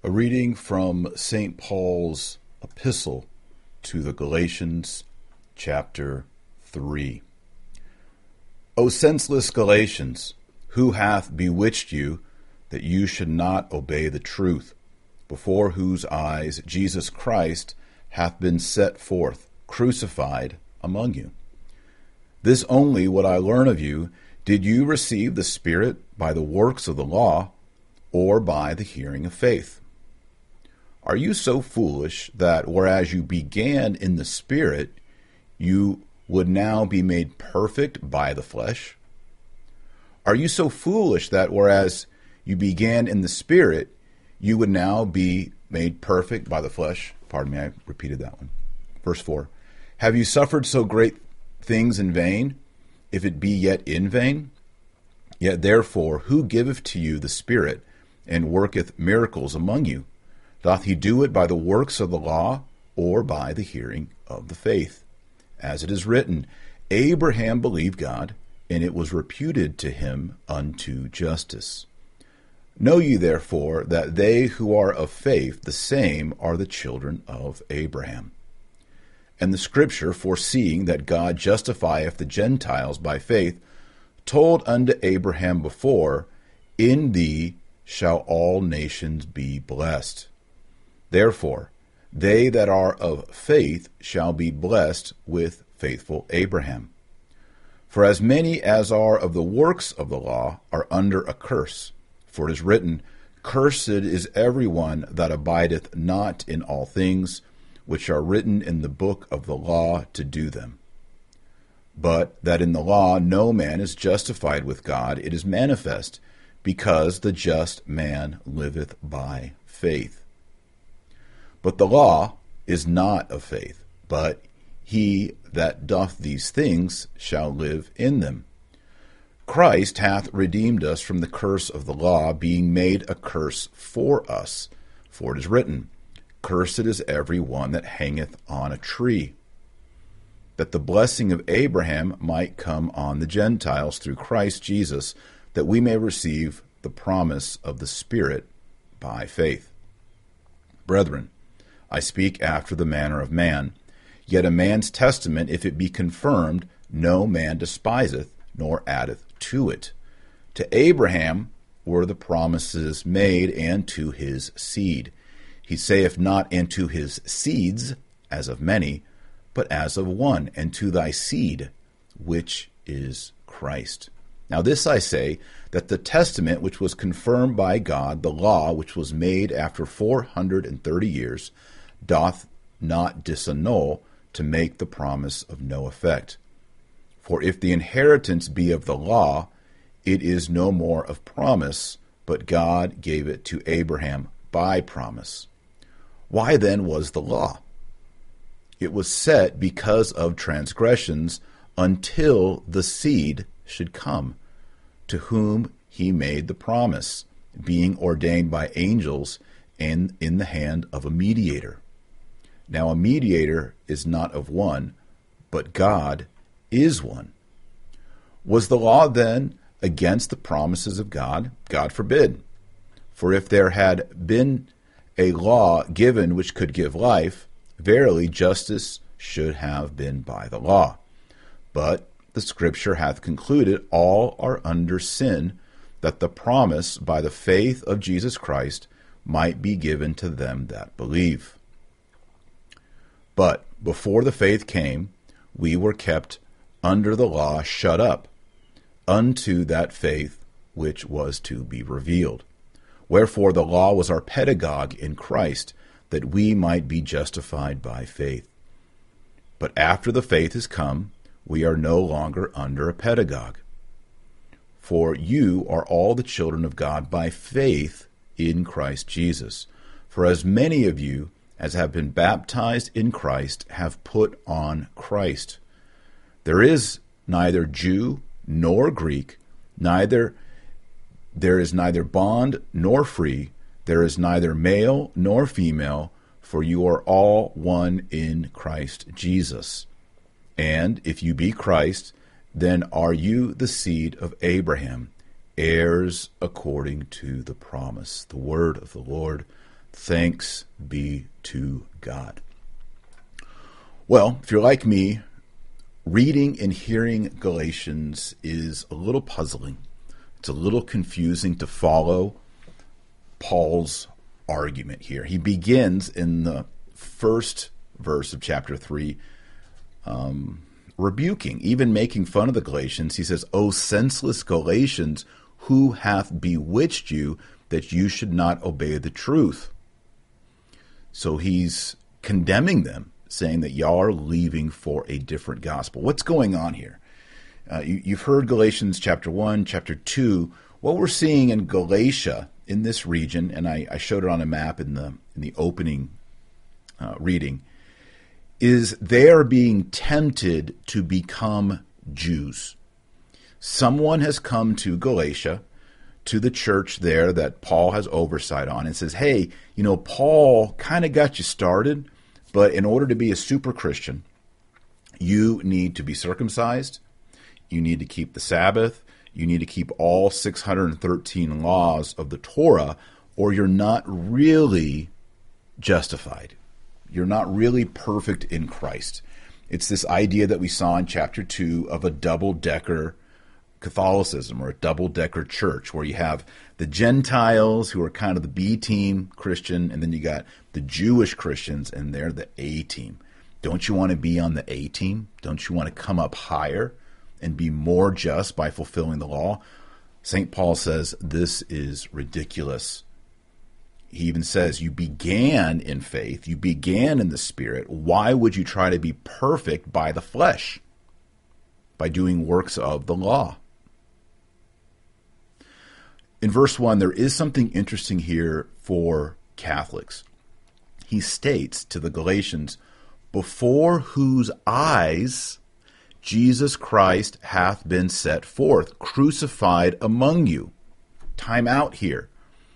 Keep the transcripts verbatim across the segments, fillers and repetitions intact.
A reading from Saint Paul's epistle to the Galatians, chapter three. O senseless Galatians, who hath bewitched you that you should not obey the truth, before whose eyes Jesus Christ hath been set forth, crucified among you? This only would I learn of you, did you receive the Spirit by the works of the law, or by the hearing of faith? Are you so foolish that, whereas you began in the Spirit, you would now be made perfect by the flesh? Are you so foolish that, whereas you began in the Spirit, you would now be made perfect by the flesh? Pardon me, I repeated that one. Verse four. Have you suffered so great things in vain, if it be yet in vain? Yet therefore, who giveth to you the Spirit, and worketh miracles among you? Doth he do it by the works of the law, or by the hearing of the faith? As it is written, Abraham believed God, and it was reputed to him unto justice. Know ye therefore that they who are of faith, the same are the children of Abraham. And the Scripture, foreseeing that God justifieth the Gentiles by faith, told unto Abraham before, In thee shall all nations be blessed. Therefore, they that are of faith shall be blessed with faithful Abraham. For as many as are of the works of the law are under a curse. For it is written, Cursed is every one that abideth not in all things which are written in the book of the law to do them. But that in the law no man is justified with God, it is manifest, because the just man liveth by faith. But the law is not of faith, but he that doth these things shall live in them. Christ hath redeemed us from the curse of the law, being made a curse for us. For it is written, Cursed is every one that hangeth on a tree, that the blessing of Abraham might come on the Gentiles through Christ Jesus, that we may receive the promise of the Spirit by faith. Brethren, I speak after the manner of man. Yet a man's testament, if it be confirmed, no man despiseth, nor addeth to it. To Abraham were the promises made, and to his seed. He saith not, and to his seeds, as of many, but as of one, and to thy seed, which is Christ. Now this I say, that the testament which was confirmed by God, the law which was made after four hundred and thirty years, doth not disannul to make the promise of no effect. For if the inheritance be of the law, it is no more of promise, but God gave it to Abraham by promise. Why then was the law? It was set because of transgressions, until the seed should come, to whom he made the promise, being ordained by angels and in the hand of a mediator. Now a mediator is not of one, but God is one. Was the law then against the promises of God? God forbid. For if there had been a law given which could give life, verily justice should have been by the law. But the Scripture hath concluded all are under sin, that the promise by the faith of Jesus Christ might be given to them that believe. But before the faith came, we were kept under the law, shut up, unto that faith which was to be revealed. Wherefore the law was our pedagogue in Christ, that we might be justified by faith. But after the faith is come, we are no longer under a pedagogue. For you are all the children of God by faith in Christ Jesus. For as many of you as have been baptized in Christ have put on Christ. There is neither Jew nor Greek, neither there is neither bond nor free, there is neither male nor female, for you are all one in Christ Jesus. And if you be Christ, then are you the seed of Abraham, heirs according to the promise. The word of the Lord. Thanks be to God. Well, if you're like me, reading and hearing Galatians is a little puzzling. It's a little confusing to follow Paul's argument here. He begins in the first verse of chapter three, um, rebuking, even making fun of the Galatians. He says, "O senseless Galatians, who hath bewitched you that you should not obey the truth?" So he's condemning them, saying that y'all are leaving for a different gospel. What's going on here? Uh, you, you've heard Galatians chapter one, chapter two. What we're seeing in Galatia, in this region, and I, I showed it on a map in the in the opening uh, reading, is they are being tempted to become Jews. Someone has come to Galatia, to the church there that Paul has oversight on, and says, hey, you know, Paul kind of got you started, but in order to be a super Christian, you need to be circumcised, you need to keep the Sabbath, you need to keep all six hundred thirteen laws of the Torah, or you're not really justified. You're not really perfect in Christ. It's this idea that we saw in chapter two of a double-decker Catholicism, or a double-decker church, where you have the Gentiles, who are kind of the B-team Christian, and then you got the Jewish Christians, and they're the A-team. Don't you want to be on the A-team? Don't you want to come up higher and be more just by fulfilling the law? Saint Paul says this is ridiculous. He even says, you began in faith, you began in the Spirit. Why would you try to be perfect by the flesh, by doing works of the law? In verse one, there is something interesting here for Catholics. He states to the Galatians, before whose eyes Jesus Christ hath been set forth, crucified among you. Time out here.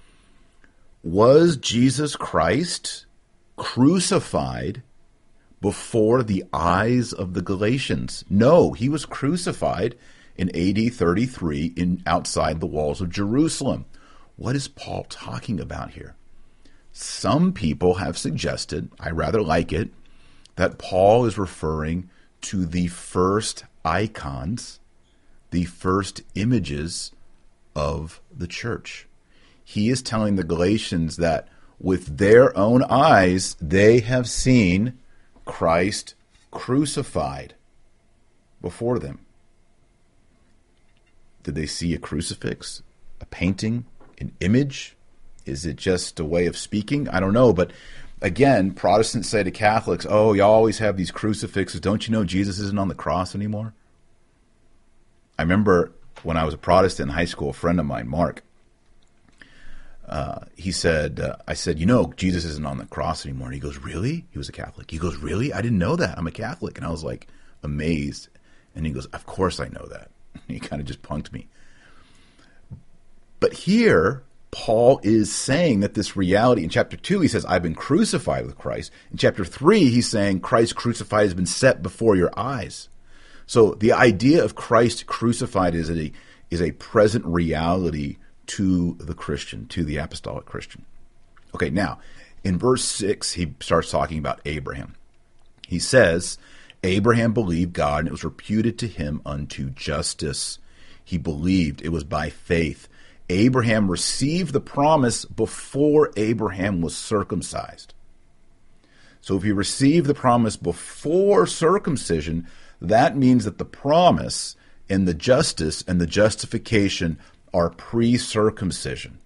Was Jesus Christ crucified before the eyes of the Galatians? No, he was crucified in A D thirty-three in outside the walls of Jerusalem. What is Paul talking about here? Some people have suggested, I rather like it, that Paul is referring to the first icons, the first images of the church. He is telling the Galatians that with their own eyes, they have seen Christ crucified before them. Did they see a crucifix, a painting, an image? Is it just a way of speaking? I don't know. But again, Protestants say to Catholics, oh, you always have these crucifixes. Don't you know Jesus isn't on the cross anymore? I remember when I was a Protestant in high school, a friend of mine, Mark, uh, he said, uh, I said, you know, Jesus isn't on the cross anymore. And he goes, really? He was a Catholic. He goes, really? I didn't know that. I'm a Catholic. And I was like amazed. And he goes, of course I know that. He kind of just punked me. But here, Paul is saying that this reality, in chapter two, he says, I've been crucified with Christ. In chapter three, he's saying Christ crucified has been set before your eyes. So the idea of Christ crucified is a, is a present reality to the Christian, to the apostolic Christian. Okay, now, in verse six, he starts talking about Abraham. He says, Abraham believed God, and it was reputed to him unto justice. He believed. It was by faith. Abraham received the promise before Abraham was circumcised. So if he received the promise before circumcision, that means that the promise and the justice and the justification are pre-circumcision.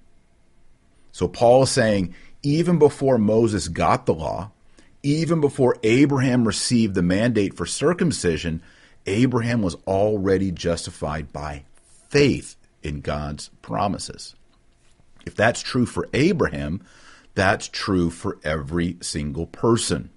So Paul is saying, even before Moses got the law, even before Abraham received the mandate for circumcision, Abraham was already justified by faith in God's promises. If that's true for Abraham, that's true for every single person.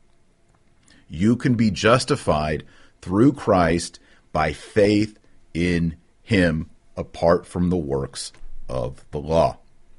You can be justified through Christ by faith in him, apart from the works of the law.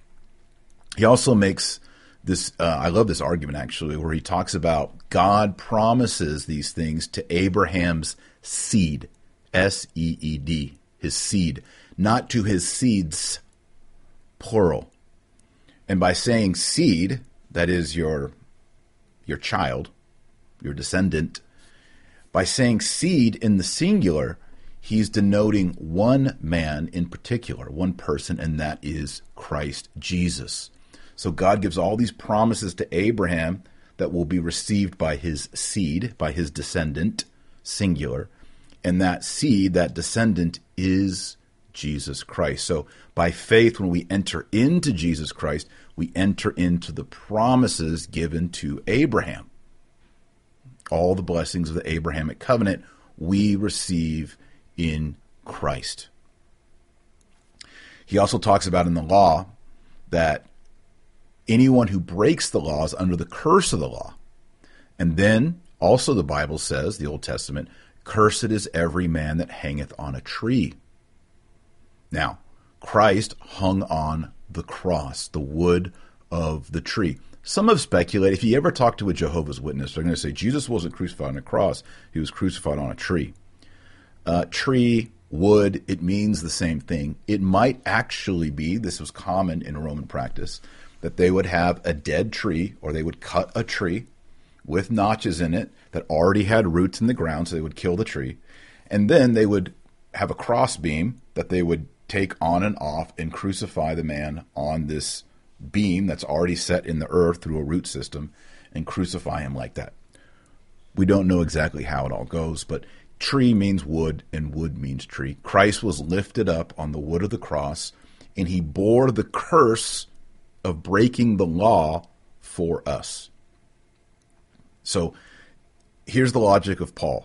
He also makes this, uh, I love this argument actually, where he talks about God promises these things to Abraham's seed, S E E D, his seed, not to his seeds, plural. And by saying seed, that is your your child, your descendant, by saying seed in the singular, he's denoting one man in particular, one person, and that is Christ Jesus. So God gives all these promises to Abraham that will be received by his seed, by his descendant, singular. And that seed, that descendant, is Jesus Christ. So by faith, when we enter into Jesus Christ, we enter into the promises given to Abraham. All the blessings of the Abrahamic covenant we receive in Christ. He also talks about in the law that anyone who breaks the law is under the curse of the law. And then also the Bible says, the Old Testament, cursed is every man that hangeth on a tree. Now, Christ hung on the cross, the wood of the tree. Some have speculated, if you ever talk to a Jehovah's Witness, they're going to say Jesus wasn't crucified on a cross, he was crucified on a tree. Uh, tree, wood, it means the same thing. It might actually be, this was common in Roman practice, that they would have a dead tree, or they would cut a tree with notches in it that already had roots in the ground, so they would kill the tree. And then they would have a crossbeam that they would take on and off and crucify the man on this beam that's already set in the earth through a root system and crucify him like that. We don't know exactly how it all goes, but tree means wood and wood means tree. Christ was lifted up on the wood of the cross, and he bore the curse of breaking the law for us. So here's the logic of Paul.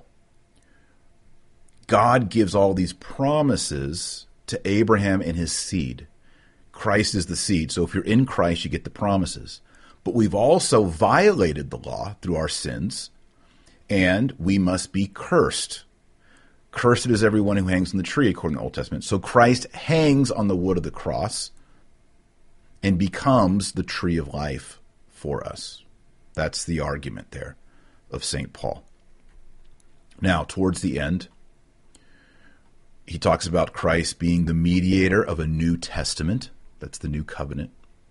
God gives all these promises to Abraham and his seed. Christ is the seed. So if you're in Christ, you get the promises. But we've also violated the law through our sins, and we must be cursed. Cursed is everyone who hangs on the tree, according to the Old Testament. So Christ hangs on the wood of the cross and becomes the tree of life for us. That's the argument there of Saint Paul. Now, towards the end, he talks about Christ being the mediator of a new testament. That's the new covenant.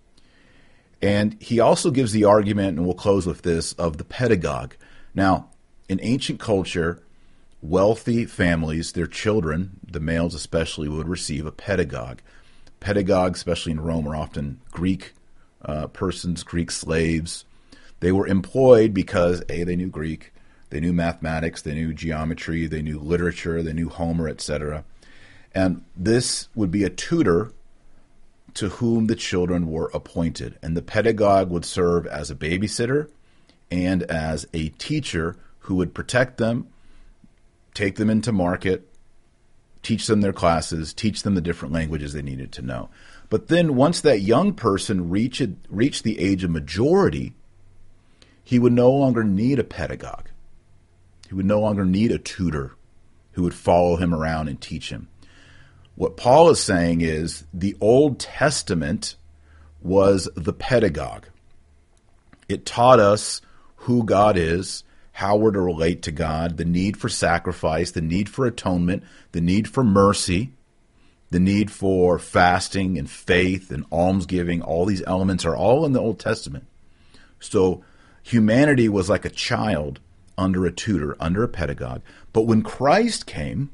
And he also gives the argument, and we'll close with this, of the pedagogue. Now, in ancient culture, wealthy families, their children, the males especially, would receive a pedagogue. Pedagogues, especially in Rome, are often Greek uh, persons, Greek slaves. They were employed because, A, they knew Greek, they knew mathematics, they knew geometry, they knew literature, they knew Homer, et cetera. And this would be a tutor to whom the children were appointed. And the pedagogue would serve as a babysitter and as a teacher who would protect them, take them into market, teach them their classes, teach them the different languages they needed to know. But then once that young person reached, reached the age of majority, he would no longer need a pedagogue. He would no longer need a tutor who would follow him around and teach him. What Paul is saying is the Old Testament was the pedagogue. It taught us who God is, how we're to relate to God, the need for sacrifice, the need for atonement, the need for mercy, the need for fasting and faith and almsgiving. All these elements are all in the Old Testament. So humanity was like a child under a tutor, under a pedagogue. But when Christ came,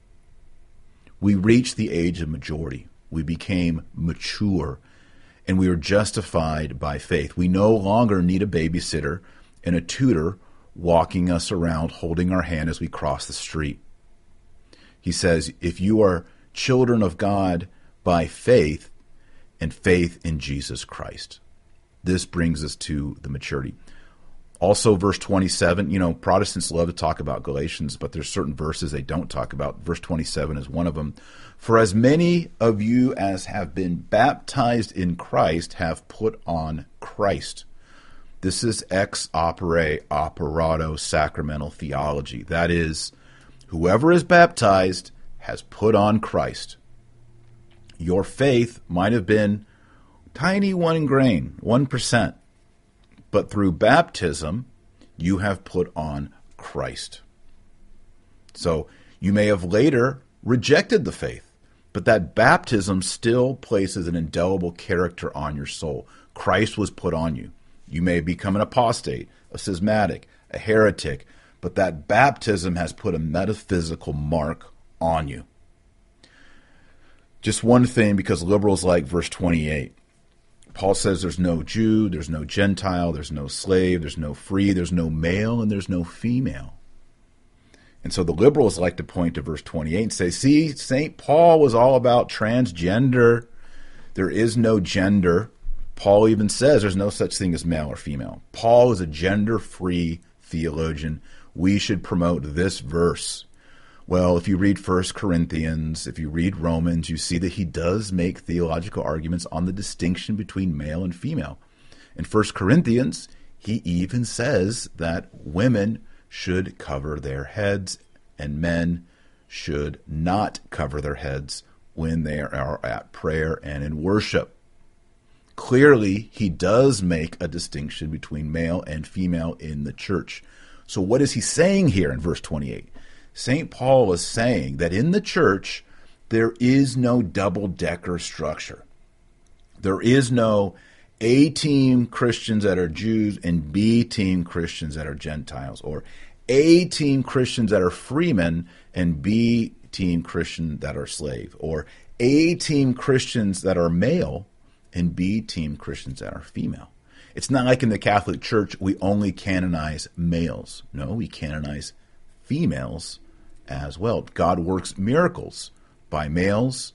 we reached the age of majority. We became mature, and we were justified by faith. We no longer need a babysitter and a tutor walking us around, holding our hand as we cross the street. He says, if you are children of God by faith, and faith in Jesus Christ, this brings us to the maturity. Also, verse twenty-seven, you know, Protestants love to talk about Galatians, but there's certain verses they don't talk about. Verse twenty-seven is one of them. For as many of you as have been baptized in Christ have put on Christ. This is ex opere operato sacramental theology. That is, whoever is baptized has put on Christ. Your faith might have been tiny one grain, one percent. But through baptism, you have put on Christ. So you may have later rejected the faith, but that baptism still places an indelible character on your soul. Christ was put on you. You may become an apostate, a schismatic, a heretic, but that baptism has put a metaphysical mark on you. Just one thing, because liberals like verse twenty-eight. Paul says there's no Jew, there's no Gentile, there's no slave, there's no free, there's no male, and there's no female. And so the liberals like to point to verse twenty-eight and say, see, Saint Paul was all about transgender. There is no gender. Paul even says there's no such thing as male or female. Paul is a gender-free theologian. We should promote this verse. Well, if you read First Corinthians, if you read Romans, you see that he does make theological arguments on the distinction between male and female. In First Corinthians, he even says that women should cover their heads and men should not cover their heads when they are at prayer and in worship. Clearly, he does make a distinction between male and female in the church. So what is he saying here in verse twenty-eight? Saint Paul is saying that in the church, there is no double-decker structure. There is no A-team Christians that are Jews and B-team Christians that are Gentiles, or A-team Christians that are freemen and B-team Christians that are slave, or A-team Christians that are male and B-team Christians that are female. It's not like in the Catholic Church we only canonize males. No, we canonize females as well. God works miracles by males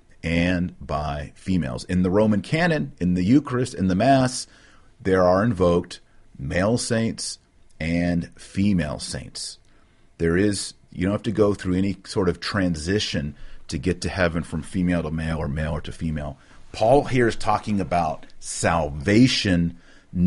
and by females. In the Roman canon, in the Eucharist, in the Mass, there are invoked male saints and female saints. There is, you don't have to go through any sort of transition to get to heaven from female to male or male to female. Paul here is talking about salvation,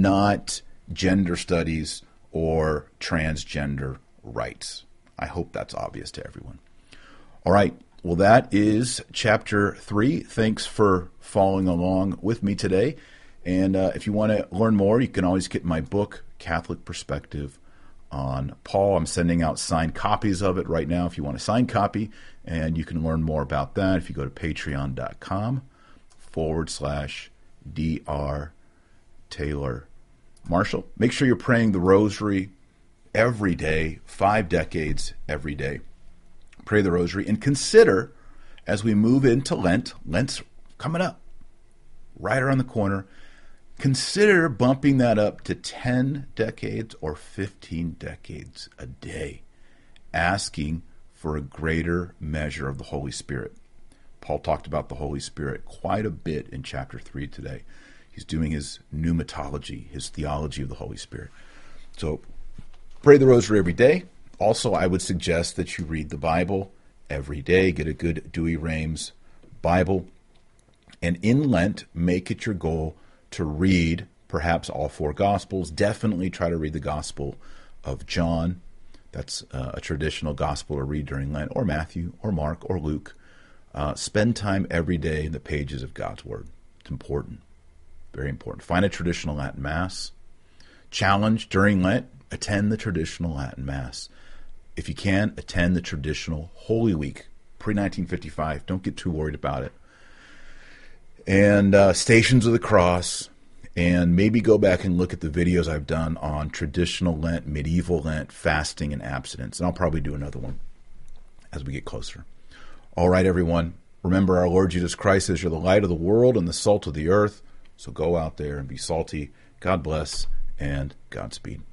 not gender studies or transgender rights. I hope that's obvious to everyone. All right. Well, that is chapter three. Thanks for following along with me today. And uh, if you want to learn more, you can always get my book, Catholic Perspective on Paul. I'm sending out signed copies of it right now if you want a signed copy. And you can learn more about that if you go to patreon.com forward slash Dr. Taylor Marshall. Make sure you're praying the rosary every day, five decades every day. Pray the rosary and consider, as we move into Lent, Lent's coming up right around the corner, consider bumping that up to ten decades or fifteen decades a day, asking for a greater measure of the Holy Spirit. Paul talked about the Holy Spirit quite a bit in chapter three today. He's doing his pneumatology, his theology of the Holy Spirit. So pray the rosary every day. Also, I would suggest that you read the Bible every day. Get a good Douay-Rheims Bible. And in Lent, make it your goal to read perhaps all four Gospels. Definitely try to read the Gospel of John. That's uh, a traditional Gospel to read during Lent, or Matthew, or Mark, or Luke. Uh, spend time every day in the pages of God's Word. It's important. Very important. Find a traditional Latin Mass. Challenge during Lent, attend the traditional Latin Mass. If you can, attend the traditional Holy Week, pre nineteen fifty-five. Don't get too worried about it. And uh, Stations of the Cross, and maybe go back and look at the videos I've done on traditional Lent, medieval Lent, fasting, and abstinence. And I'll probably do another one as we get closer. All right, everyone. Remember, our Lord Jesus Christ says you're the light of the world and the salt of the earth. So go out there and be salty. God bless and Godspeed.